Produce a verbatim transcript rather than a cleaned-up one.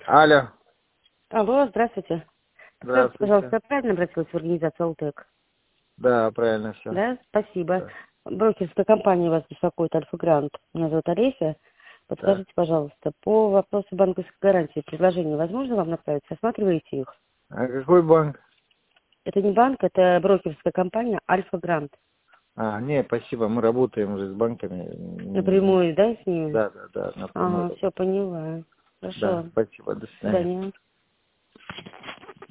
Алло. Алло, здравствуйте. Скажите, Здравствуйте. пожалуйста, я правильно обратилась в организацию Алтек? Да, правильно все. Да, спасибо. Да. Брокерская компания вас беспокоит, Альфа Грант. Меня зовут Олеся. Да. Подскажите, пожалуйста, по вопросу банковской гарантии, предложение возможно вам направить? Осматриваете их? А какой банк? Это не банк, это брокерская компания Альфа Грант. А, не, спасибо, мы работаем уже с банками. Напрямую, да, с ними? Да, да, да, напрямую Ага, все, работаем. поняла. Да, Хорошо. спасибо, до До свидания. свидания.